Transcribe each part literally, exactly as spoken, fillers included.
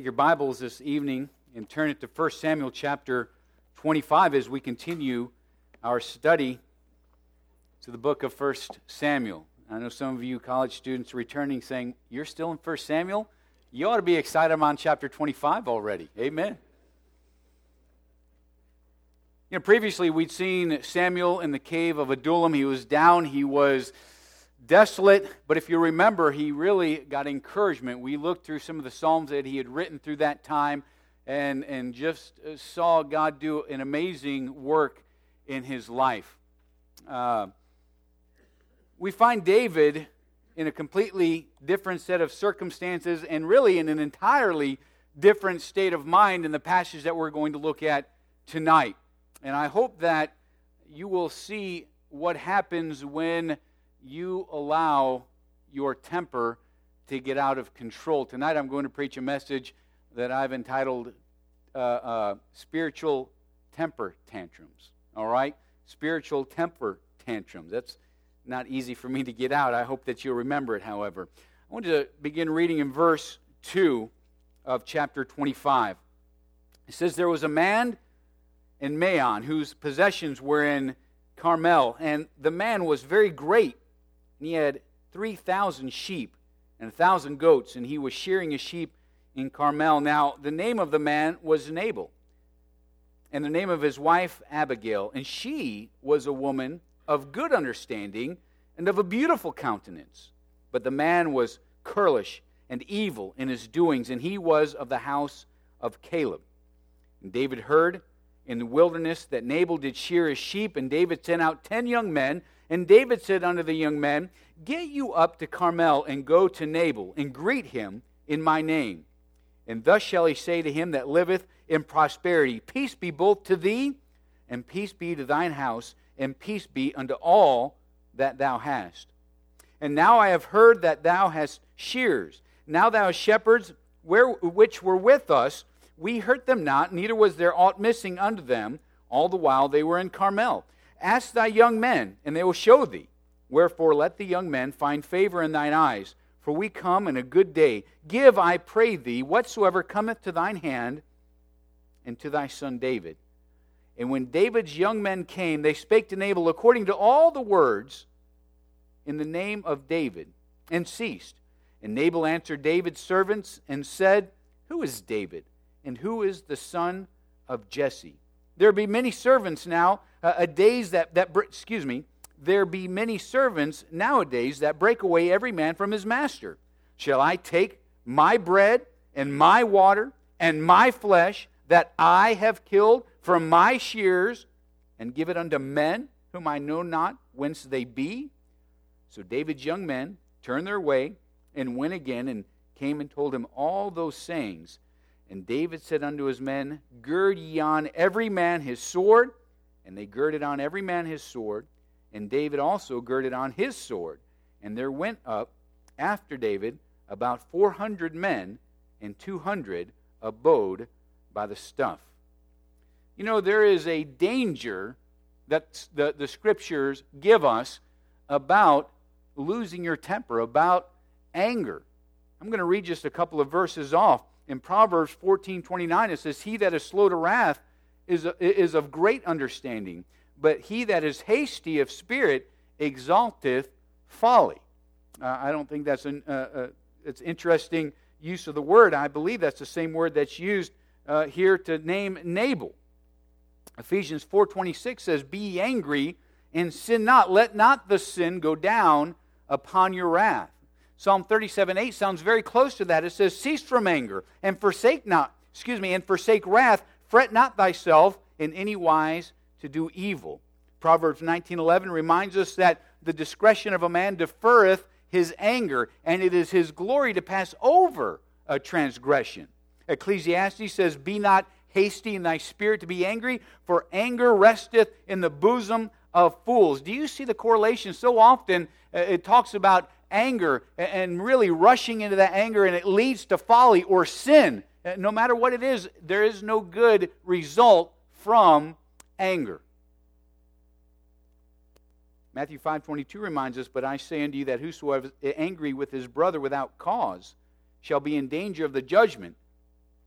Take your Bibles this evening and turn it to First Samuel chapter twenty-five as we continue our study to the book of First Samuel. I know some of you college students are returning saying, you're still in First Samuel? You ought to be excited. I'm on chapter twenty-five already. Amen. You know, previously we'd seen Samuel in the cave of Adullam. He was down, he was desolate, but if you remember, he really got encouragement. We looked through some of the Psalms that he had written through that time and, and just saw God do an amazing work in his life. Uh, we find David in a completely different set of circumstances and really in an entirely different state of mind in the passage that we're going to look at tonight. And I hope that you will see what happens when you allow your temper to get out of control. Tonight I'm going to preach a message that I've entitled uh, uh, Spiritual Temper Tantrums. All right? Spiritual Temper Tantrums. That's not easy for me to get out. I hope that you'll remember it, however. I want to begin reading in verse two of chapter twenty-five. It says, there was a man in Maon whose possessions were in Carmel, and the man was very great. And he had three thousand sheep and a thousand goats, and he was shearing his sheep in Carmel. Now, the name of the man was Nabal, and the name of his wife Abigail. And she was a woman of good understanding and of a beautiful countenance. But the man was churlish and evil in his doings, and he was of the house of Caleb. And David heard in the wilderness that Nabal did shear his sheep, and David sent out ten young men. And David said unto the young men, get you up to Carmel, and go to Nabal, and greet him in my name. And thus shall he say to him that liveth in prosperity, peace be both to thee, and peace be to thine house, and peace be unto all that thou hast. And now I have heard that thou hast shears. Now thou hast shepherds, where, which were with us, we hurt them not, neither was there aught missing unto them, all the while they were in Carmel. Ask thy young men, and they will show thee. Wherefore let the young men find favor in thine eyes, for we come in a good day. Give, I pray thee, whatsoever cometh to thine hand, and to thy son David. And when David's young men came, they spake to Nabal according to all the words in the name of David, and ceased. And Nabal answered David's servants, and said, who is David, and who is the son of Jesse? There be many servants now, uh, a days that, that, excuse me, there be many servants nowadays that break away every man from his master. Shall I take my bread and my water and my flesh that I have killed from my shears and give it unto men whom I know not whence they be? So David's young men turned their way and went again and came and told him all those sayings. And David said unto his men, gird ye on every man his sword. And they girded on every man his sword. And David also girded on his sword. And there went up after David about four hundred men, and two hundred abode by the stuff. You know, there is a danger that the, the Scriptures give us about losing your temper, about anger. I'm going to read just a couple of verses off. In Proverbs fourteen twenty-nine, it says, he that is slow to wrath is, is of great understanding, but he that is hasty of spirit exalteth folly. Uh, I don't think that's an uh, uh, it's interesting use of the word. I believe that's the same word that's used uh, here to name Nabal. Ephesians four twenty-six says, be ye angry and sin not. Let not the sin go down upon your wrath. Psalm thirty-seven eight sounds very close to that. It says, cease from anger, and forsake not, excuse me, and forsake wrath. Fret not thyself in any wise to do evil. Proverbs nineteen eleven reminds us that the discretion of a man deferreth his anger, and it is his glory to pass over a transgression. Ecclesiastes says, be not hasty in thy spirit to be angry, for anger resteth in the bosom of fools. Do you see the correlation? So often uh, it talks about anger and really rushing into that anger, and it leads to folly or sin. No matter what it is, there is no good result from anger. Matthew five twenty-two reminds us, but I say unto you that whosoever is angry with his brother without cause shall be in danger of the judgment.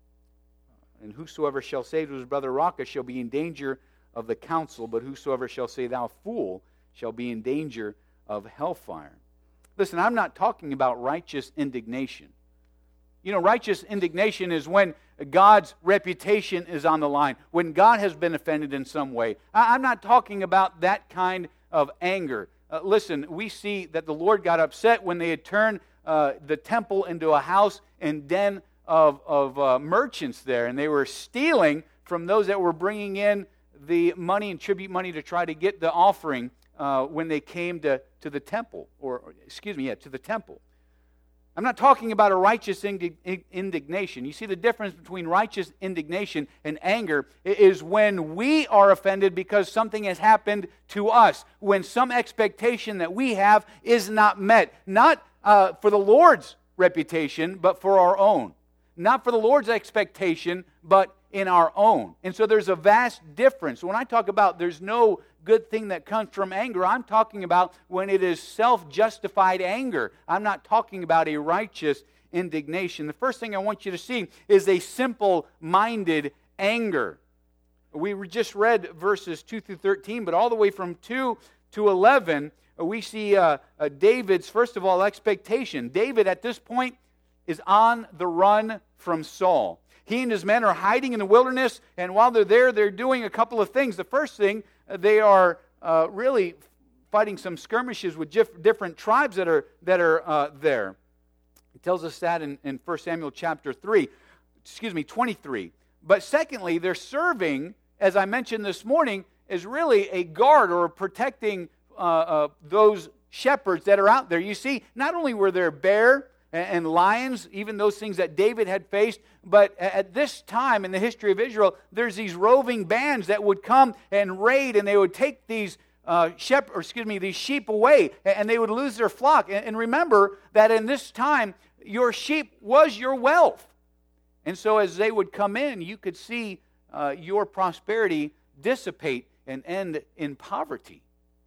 and whosoever shall say to his brother Raca shall be in danger of the council, but whosoever shall say thou fool shall be in danger of hellfire. Listen, I'm not talking about righteous indignation. You know, righteous indignation is when God's reputation is on the line, when God has been offended in some way. I'm not talking about that kind of anger. Uh, listen, we see that the Lord got upset when they had turned uh, the temple into a house and den of, of uh, merchants there, and they were stealing from those that were bringing in the money and tribute money to try to get the offering uh, when they came to, to the temple, or, or excuse me, yeah, to the temple. I'm not talking about a righteous indignation. You see, the difference between righteous indignation and anger is when we are offended because something has happened to us, when some expectation that we have is not met, not uh, for the Lord's reputation, but for our own. Not for the Lord's expectation, but in our own. And so there's a vast difference. When I talk about there's no good thing that comes from anger, I'm talking about when it is self-justified anger. I'm not talking about a righteous indignation. The first thing I want you to see is a simple-minded anger. We just read verses two through thirteen, but all the way from two to eleven, we see uh, uh, David's, first of all, expectation. David, at this point, is on the run from Saul. He and his men are hiding in the wilderness, and while they're there, they're doing a couple of things. The first thing, they are uh, really fighting some skirmishes with dif- different tribes that are that are uh, there. It tells us that in, in First Samuel chapter three, excuse me, twenty-three. But secondly, they're serving, as I mentioned this morning, as really a guard or protecting uh, uh, those shepherds that are out there. You see, not only were there bear and lions, even those things that David had faced, but at this time in the history of Israel, there's these roving bands that would come and raid, and they would take these uh, shep- or excuse me, these sheep away, and they would lose their flock. And remember that in this time, your sheep was your wealth. And so as they would come in, you could see uh, your prosperity dissipate and end in poverty.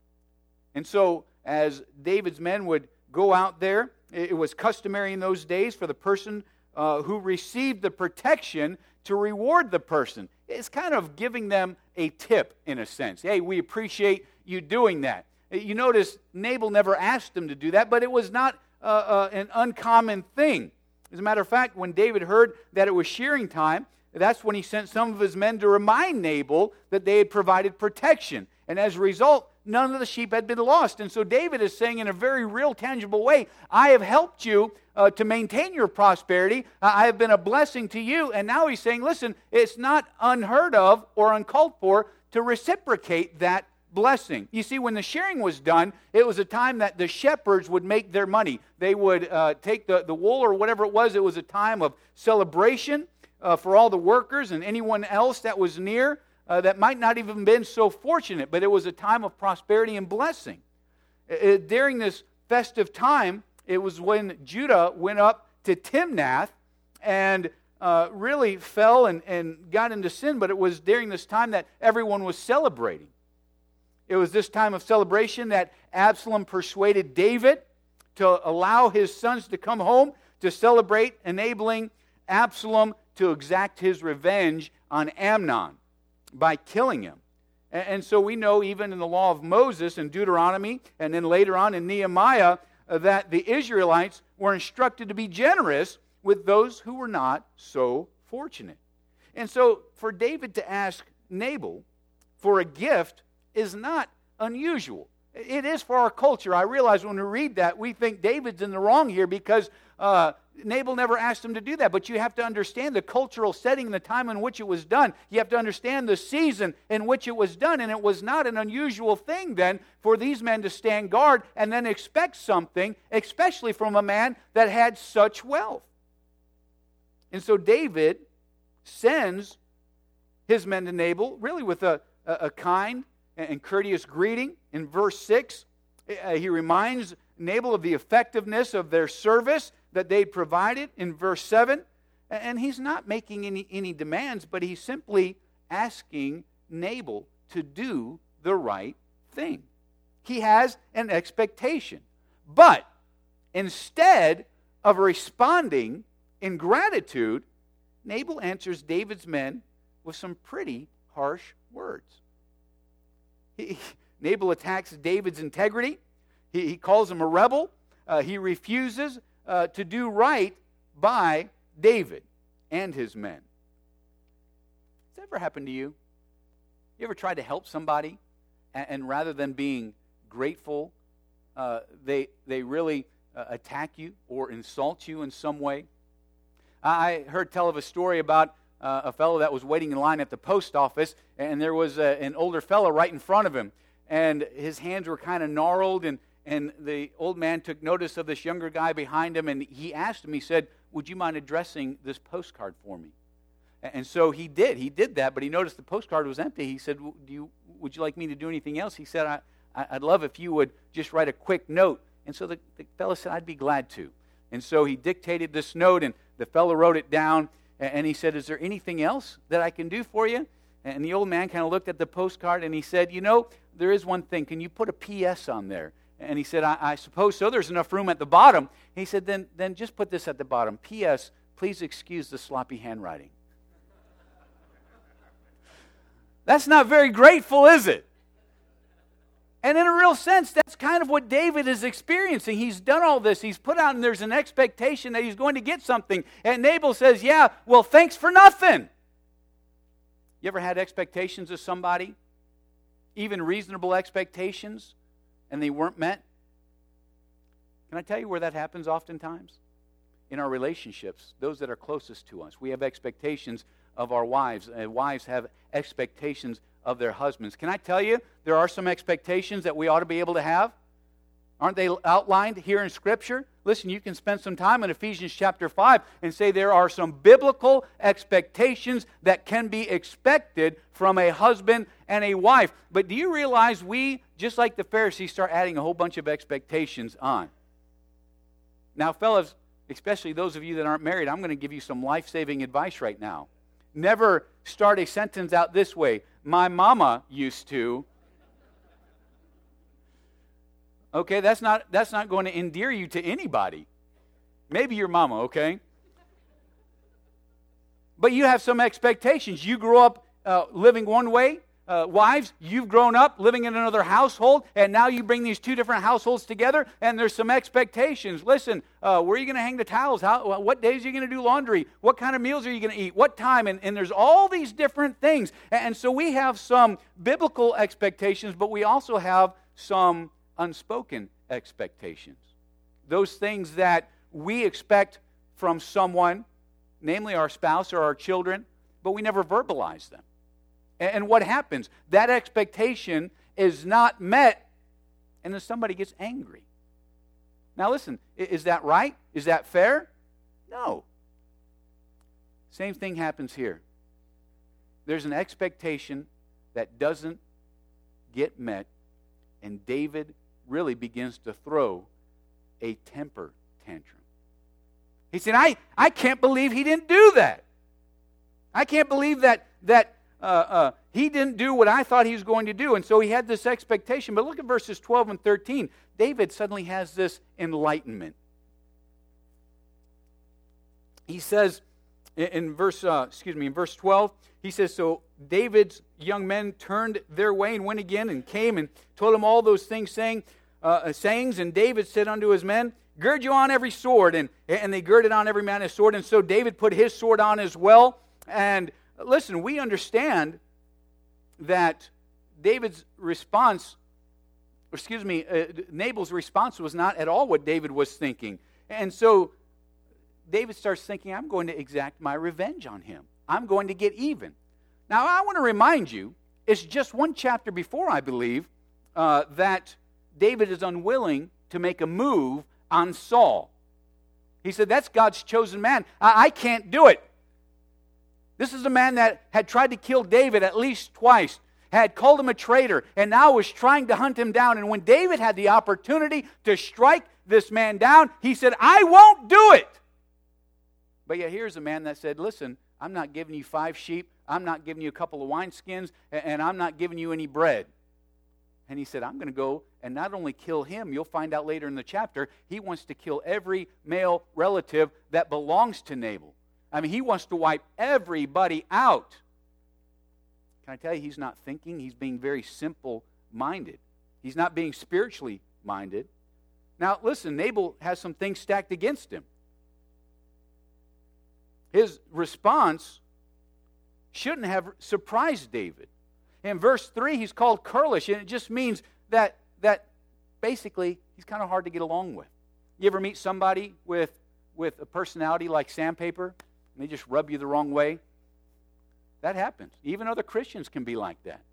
And so as David's men would go out there, it was customary in those days for the person uh, who received the protection to reward the person. It's kind of giving them a tip in a sense. Hey, we appreciate you doing that. You notice Nabal never asked him to do that, but it was not uh, uh, an uncommon thing. As a matter of fact, when David heard that it was shearing time, that's when he sent some of his men to remind Nabal that they had provided protection. And as a result, none of the sheep had been lost. And so David is saying in a very real, tangible way, I have helped you uh, to maintain your prosperity. Uh, I have been a blessing to you. And now he's saying, listen, it's not unheard of or uncalled for to reciprocate that blessing. You see, when the shearing was done, it was a time that the shepherds would make their money. They would uh, take the, the wool or whatever it was. It was a time of celebration uh, for all the workers and anyone else that was near. Uh, that might not even been so fortunate, but it was a time of prosperity and blessing. Uh, during this festive time, it was when Judah went up to Timnath and uh, really fell and, and got into sin, but it was during this time that everyone was celebrating. It was this time of celebration that Absalom persuaded David to allow his sons to come home to celebrate, enabling Absalom to exact his revenge on Amnon by killing him. And so we know even in the law of Moses in Deuteronomy and then later on in Nehemiah uh, that the Israelites were instructed to be generous with those who were not so fortunate. And so for David to ask Nabal for a gift is not unusual. It is for our culture. I realize when we read that, we think David's in the wrong here because uh, Nabal never asked him to do that. But you have to understand the cultural setting and the time in which it was done. You have to understand the season in which it was done. And it was not an unusual thing then for these men to stand guard and then expect something, especially from a man that had such wealth. And so David sends his men to Nabal really with a, a, a kind and courteous greeting. In verse six, he reminds Nabal of the effectiveness of their service that they provided. In verse seven, and he's not making any, any demands, but he's simply asking Nabal to do the right thing. He has an expectation. But instead of responding in gratitude, Nabal answers David's men with some pretty harsh words. He, Nabal attacks David's integrity. He, he calls him a rebel. Uh, he refuses uh, to do right by David and his men. Has that ever happened to you? You ever tried to help somebody, and, and rather than being grateful, uh, they they really uh, attack you or insult you in some way? I heard tell of a story about uh, a fellow that was waiting in line at the post office, and there was a, an older fellow right in front of him, and his hands were kind of gnarled, and, and the old man took notice of this younger guy behind him, and he asked him, he said, "Would you mind addressing this postcard for me?" And so he did. He did that, but he noticed the postcard was empty. He said, "Do you, would you like me to do anything else?" He said, I, I'd love if you would just write a quick note. And so the, the fellow said, "I'd be glad to." And so he dictated this note, and the fellow wrote it down, and he said, "Is there anything else that I can do for you?" And the old man kind of looked at the postcard, and he said, "You know, there is one thing. Can you put a P S on there?" And he said, I, I suppose so. There's enough room at the bottom. He said, then, then just put this at the bottom. P S, please excuse the sloppy handwriting. That's not very grateful, is it? And in a real sense, that's kind of what David is experiencing. He's done all this. He's put out, and there's an expectation that he's going to get something. And Nabal says, "Yeah, well, thanks for nothing." You ever had expectations of somebody? Even reasonable expectations, and they weren't met? Can I tell you where that happens oftentimes? In our relationships, those that are closest to us. We have expectations of our wives, and wives have expectations of their husbands. Can I tell you, there are some expectations that we ought to be able to have? Aren't they outlined here in Scripture? Listen, you can spend some time in Ephesians chapter five and say there are some biblical expectations that can be expected from a husband and a wife. But do you realize we, just like the Pharisees, start adding a whole bunch of expectations on? Now, fellas, especially those of you that aren't married, I'm going to give you some life-saving advice right now. Never start a sentence out this way: "My mama used to." Okay, that's not that's not going to endear you to anybody. Maybe your mama, okay? But you have some expectations. You grew up uh, living one way. Uh, wives, you've grown up living in another household, and now you bring these two different households together, and there's some expectations. Listen, uh, where are you going to hang the towels? How, what days are you going to do laundry? What kind of meals are you going to eat? What time? And, and there's all these different things. And, and so we have some biblical expectations, but we also have some unspoken expectations. Those things that we expect from someone, namely our spouse or our children, but we never verbalize them. And what happens? That expectation is not met, and then somebody gets angry. Now listen, is that right? Is that fair? No. Same thing happens here. There's an expectation that doesn't get met, and David really begins to throw a temper tantrum. He said, I, I can't believe he didn't do that. I can't believe that that Uh, uh, he didn't do what I thought he was going to do. And so he had this expectation. But look at verses twelve and thirteen. David suddenly has this enlightenment. He says in, in verse, uh, excuse me, in verse twelve, he says, "So David's young men turned their way and went again and came and told him all those things, saying, uh, sayings. And David said unto his men, Gird you on every sword. And, and they girded on every man his sword. And so David put his sword on as well. And listen, we understand that David's response, excuse me, uh, Nabal's response was not at all what David was thinking. And so David starts thinking, I'm going to exact my revenge on him. I'm going to get even. Now, I want to remind you, it's just one chapter before, I believe, uh, that David is unwilling to make a move on Saul. He said, that's God's chosen man. I, I can't do it. This is a man that had tried to kill David at least twice, had called him a traitor, and now was trying to hunt him down. And when David had the opportunity to strike this man down, he said, I won't do it. But yet here's a man that said, listen, I'm not giving you five sheep, I'm not giving you a couple of wineskins, and I'm not giving you any bread. And he said, I'm going to go and not only kill him, you'll find out later in the chapter, he wants to kill every male relative that belongs to Nabal. I mean, he wants to wipe everybody out. Can I tell you, he's not thinking. He's being very simple-minded. He's not being spiritually minded. Now, listen, Nabal has some things stacked against him. His response shouldn't have surprised David. In verse three, he's called churlish, and it just means that, that basically he's kind of hard to get along with. You ever meet somebody with, with a personality like sandpaper, and they just rub you the wrong way? That happens. Even other Christians can be like that.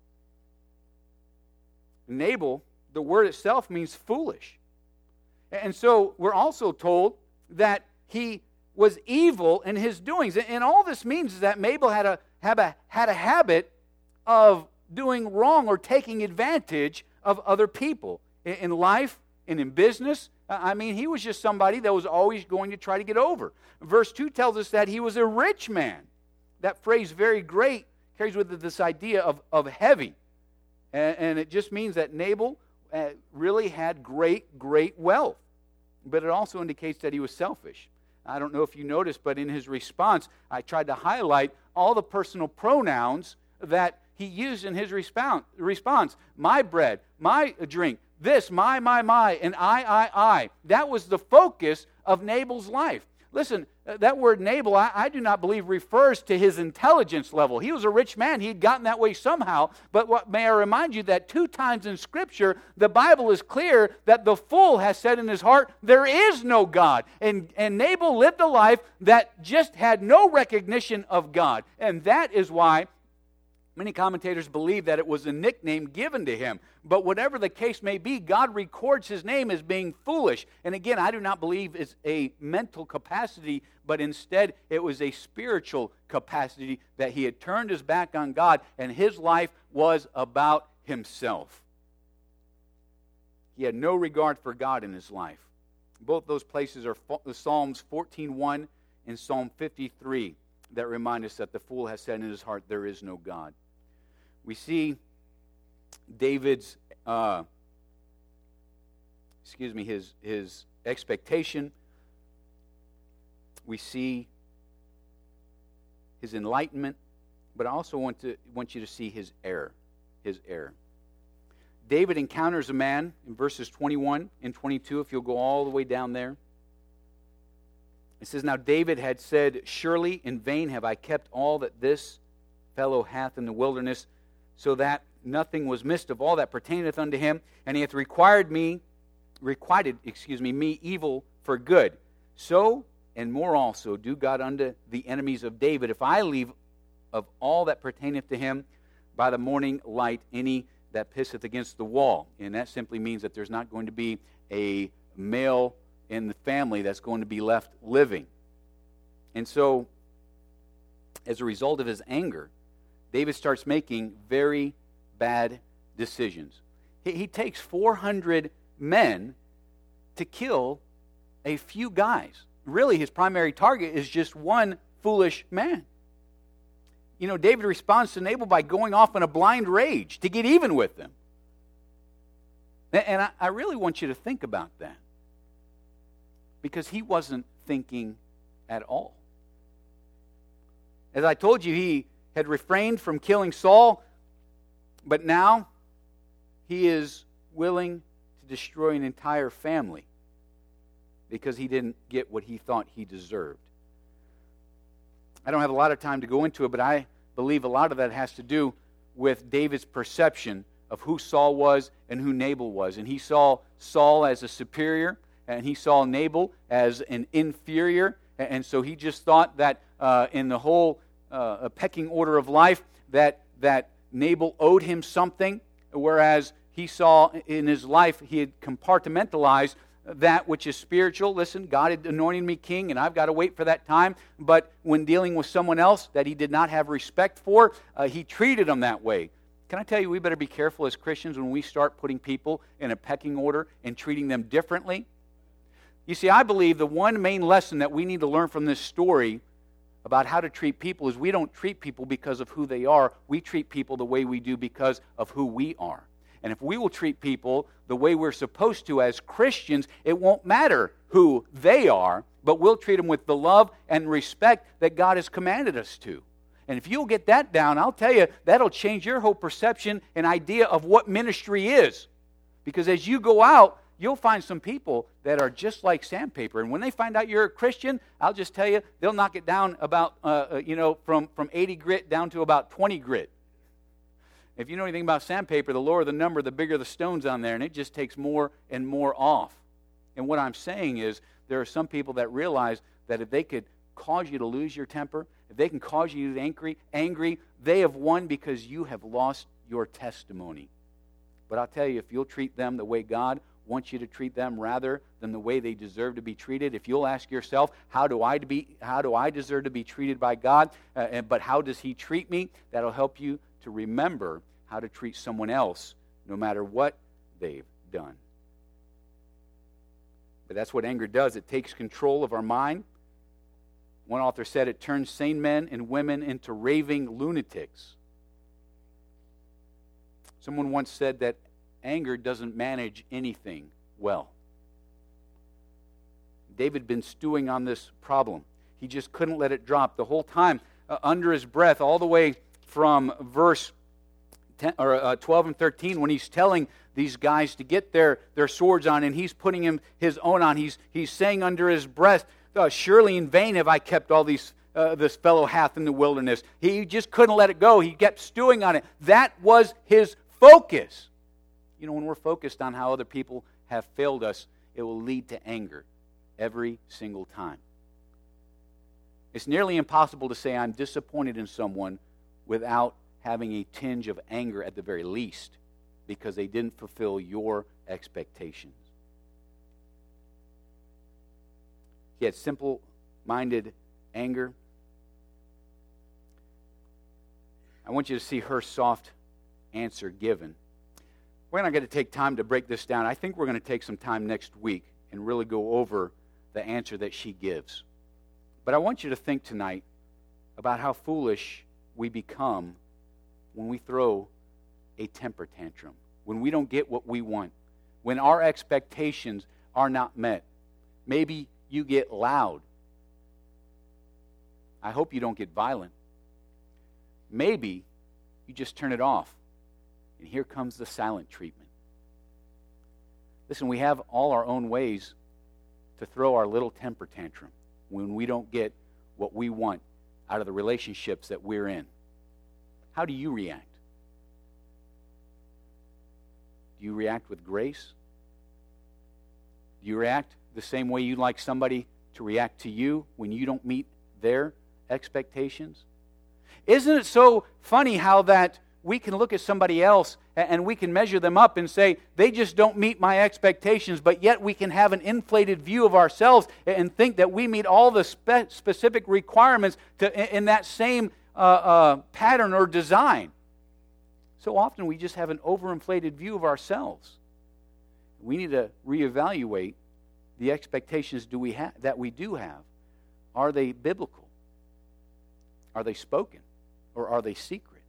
Nabal, the word itself means foolish. And so we're also told that he was evil in his doings. And all this means is that Nabal had a, had a, had a habit of doing wrong or taking advantage of other people in life and in business. I mean, he was just somebody that was always going to try to get over. Verse two tells us that he was a rich man. That phrase, very great, carries with it this idea of, of heavy. And, and it just means that Nabal uh, really had great, great wealth. But it also indicates that he was selfish. I don't know if you noticed, but in his response, I tried to highlight all the personal pronouns that he used in his response. response. My bread, my drink, this, my, my, my, and I, I, I. That was the focus of Nabal's life. Listen, that word Nabal, I, I do not believe refers to his intelligence level. He was a rich man. He had gotten that way somehow. But what, may I remind you that two times in Scripture, the Bible is clear that the fool has said in his heart, there is no God. And, and Nabal lived a life that just had no recognition of God. And that is why many commentators believe that it was a nickname given to him. But whatever the case may be, God records his name as being foolish. And again, I do not believe it's a mental capacity, but instead it was a spiritual capacity that he had turned his back on God and his life was about himself. He had no regard for God in his life. Both those places are Psalms fourteen one and Psalm fifty-three that remind us that the fool has said in his heart, there is no God. We see David's, uh, excuse me, his, his expectation. We see his enlightenment, but I also want to want you to see his error, his error. David encounters a man in verses twenty-one and twenty-two, if you'll go all the way down there. It says, Now David had said, Surely in vain have I kept all that this fellow hath in the wilderness, so that nothing was missed of all that pertaineth unto him, and he hath required me, requited, excuse me, me evil for good. So, and more also, do God unto the enemies of David, if I leave of all that pertaineth to him by the morning light any that pisseth against the wall. And that simply means that there's not going to be a male in the family that's going to be left living. And so, as a result of his anger, David starts making very bad decisions. He, he takes four hundred men to kill a few guys. Really, his primary target is just one foolish man. You know, David responds to Nabal by going off in a blind rage to get even with them. And I, I really want you to think about that, because he wasn't thinking at all. As I told you, he had refrained from killing Saul, but now he is willing to destroy an entire family because he didn't get what he thought he deserved. I don't have a lot of time to go into it, but I believe a lot of that has to do with David's perception of who Saul was and who Nabal was. And he saw Saul as a superior, and he saw Nabal as an inferior, and so he just thought that uh, in the whole uh, pecking order of life that, that Nabal owed him something, whereas he saw in his life he had compartmentalized that which is spiritual. Listen, God had anointed me king, and I've got to wait for that time. But when dealing with someone else that he did not have respect for, uh, he treated them that way. Can I tell you, we better be careful as Christians when we start putting people in a pecking order and treating them differently. You see, I believe the one main lesson that we need to learn from this story about how to treat people is we don't treat people because of who they are. We treat people the way we do because of who we are. And if we will treat people the way we're supposed to as Christians, it won't matter who they are, but we'll treat them with the love and respect that God has commanded us to. And if you'll get that down, I'll tell you, that'll change your whole perception and idea of what ministry is. Because as you go out, you'll find some people that are just like sandpaper. And when they find out you're a Christian, I'll just tell you, they'll knock it down about, uh, you know, from, from eighty grit down to about twenty grit. If you know anything about sandpaper, the lower the number, the bigger the stones on there, and it just takes more and more off. And what I'm saying is, there are some people that realize that if they could cause you to lose your temper, if they can cause you to be angry, angry, they have won because you have lost your testimony. But I'll tell you, if you'll treat them the way God wants you to treat them rather than the way they deserve to be treated, if you'll ask yourself, how do I to be, how do I deserve to be treated by God, uh, and, but how does He treat me? That'll help you to remember how to treat someone else no matter what they've done. But that's what anger does. It takes control of our mind. One author said it turns sane men and women into raving lunatics. Someone once said that anger doesn't manage anything well. David had been stewing on this problem. He just couldn't let it drop the whole time, uh, under his breath, all the way from verse ten, or, uh, twelve and thirteen, when he's telling these guys to get their, their swords on, and he's putting him his own on. He's, he's saying under his breath, uh, surely in vain have I kept all these uh, this fellow hath in the wilderness. He just couldn't let it go. He kept stewing on it. That was his focus. You know, when we're focused on how other people have failed us, it will lead to anger every single time. It's nearly impossible to say I'm disappointed in someone without having a tinge of anger at the very least, because they didn't fulfill your expectations. He had simple-minded anger. I want you to see her soft answer given. We're not going to take time to break this down. I think we're going to take some time next week and really go over the answer that she gives. But I want you to think tonight about how foolish we become when we throw a temper tantrum, when we don't get what we want, when our expectations are not met. Maybe you get loud. I hope you don't get violent. Maybe you just turn it off, and here comes the silent treatment. Listen, we have all our own ways to throw our little temper tantrum when we don't get what we want out of the relationships that we're in. How do you react? Do you react with grace? Do you react the same way you'd like somebody to react to you when you don't meet their expectations? Isn't it so funny how that we can look at somebody else and we can measure them up and say, they just don't meet my expectations, but yet we can have an inflated view of ourselves and think that we meet all the spe- specific requirements to, in that same uh, uh, pattern or design. So often we just have an overinflated view of ourselves. We need to reevaluate the expectations do we ha- that we do have. Are they biblical? Are they spoken? Or are they secret?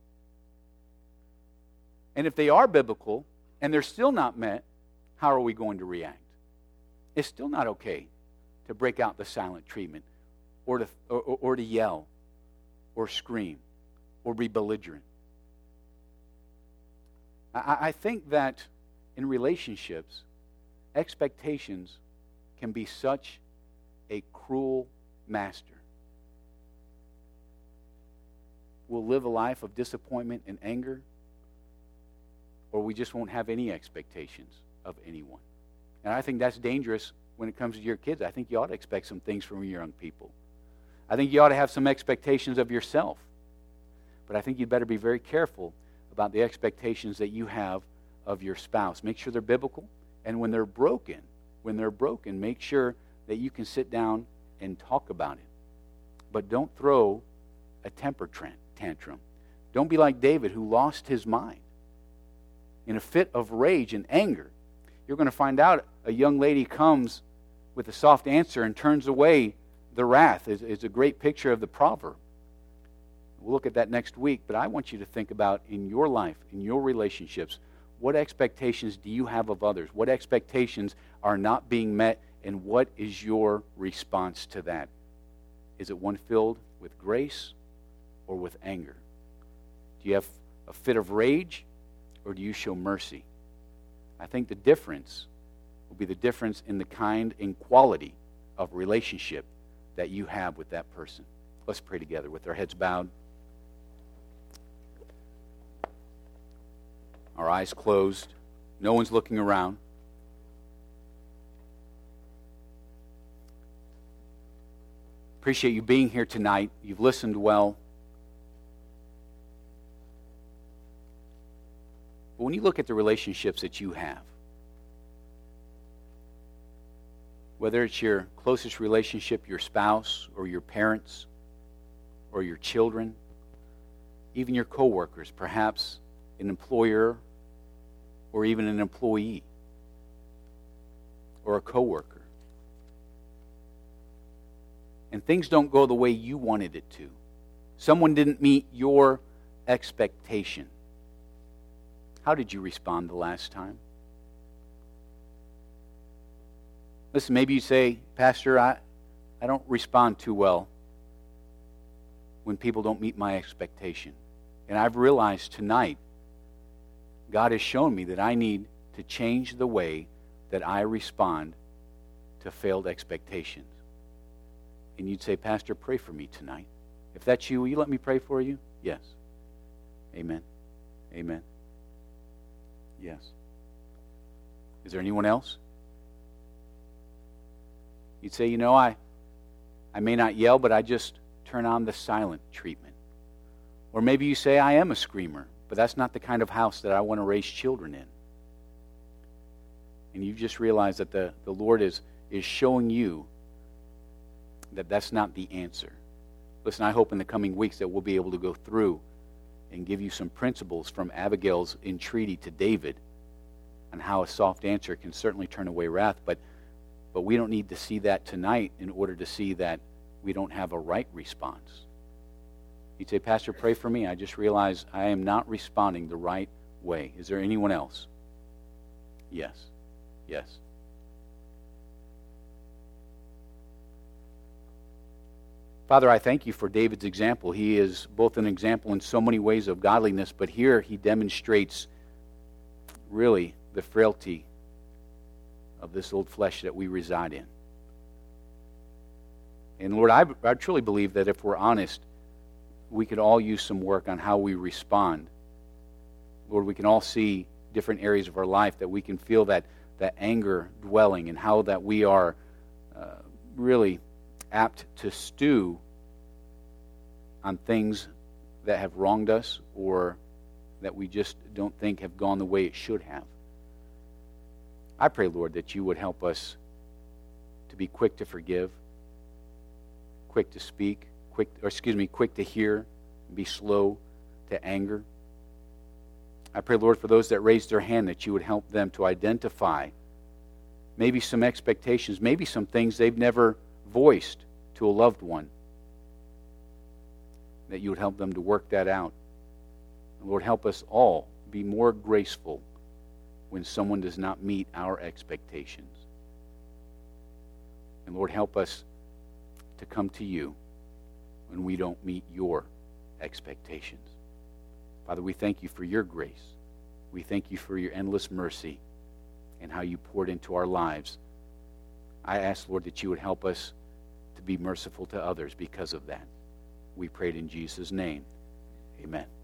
And if they are biblical and they're still not met, how are we going to react? It's still not okay to break out the silent treatment or to, or, or to yell or scream or be belligerent. I, I think that in relationships, expectations can be such a cruel master. We'll live a life of disappointment and anger, or we just won't have any expectations of anyone. And I think that's dangerous when it comes to your kids. I think you ought to expect some things from your young people. I think you ought to have some expectations of yourself. But I think you'd better be very careful about the expectations that you have of your spouse. Make sure they're biblical. And when they're broken, when they're broken, make sure that you can sit down and talk about it. But don't throw a temper tantrum. Don't be like David, who lost his mind in a fit of rage and anger. You're going to find out a young lady comes with a soft answer and turns away the wrath. It's, it's a great picture of the proverb. We'll look at that next week, but I want you to think about in your life, in your relationships, what expectations do you have of others? What expectations are not being met And what is your response to that? Is it one filled with grace or with anger? Do you have a fit of rage or do you show mercy? I think the difference will be the difference in the kind and quality of relationship that you have with that person. Let's pray together with our heads bowed, our eyes closed. No one's looking around. Appreciate you being here tonight. You've listened well. But when you look at the relationships that you have, whether it's your closest relationship, your spouse, or your parents, or your children, even your coworkers, perhaps an employer, or even an employee, or a coworker, and things don't go the way you wanted it to. Someone didn't meet your expectation. How did you respond the last time? Listen, maybe you say, Pastor, I, I don't respond too well when people don't meet my expectation. And I've realized tonight, God has shown me that I need to change the way that I respond to failed expectations. And you'd say, Pastor, pray for me tonight. If that's you, will you let me pray for you? Yes. Amen. Amen. Yes. Is there anyone else? You'd say, you know, I, I may not yell, but I just turn on the silent treatment. Or maybe you say, I am a screamer, but that's not the kind of house that I want to raise children in. And you've just realized that the, the Lord is, is showing you that that's not the answer. Listen, I hope in the coming weeks that we'll be able to go through and give you some principles from Abigail's entreaty to David on how a soft answer can certainly turn away wrath, but but we don't need to see that tonight in order to see that we don't have a right response. You'd say, Pastor, pray for me. I just realized I am not responding the right way. Is there anyone else? Yes. Yes. Father, I thank you for David's example. He is both an example in so many ways of godliness, but here he demonstrates really the frailty of this old flesh that we reside in. And Lord, I, I truly believe that if we're honest, we could all use some work on how we respond. Lord, we can all see different areas of our life that we can feel that, that anger dwelling and how that we are uh, really apt to stew on things that have wronged us or that we just don't think have gone the way it should have. I pray, Lord, that you would help us to be quick to forgive, quick to speak, quick, or excuse me, quick to hear, and be slow to anger. I pray, Lord, for those that raised their hand, that you would help them to identify maybe some expectations, maybe some things they've never voiced to a loved one, that you would help them to work that out. And Lord, help us all be more graceful when someone does not meet our expectations. And Lord, help us to come to you when we don't meet your expectations. Father, we thank you for your grace. We thank you for your endless mercy and how you poured into our lives. I ask, Lord, that you would help us to be merciful to others because of that. We prayed in Jesus' name. Amen.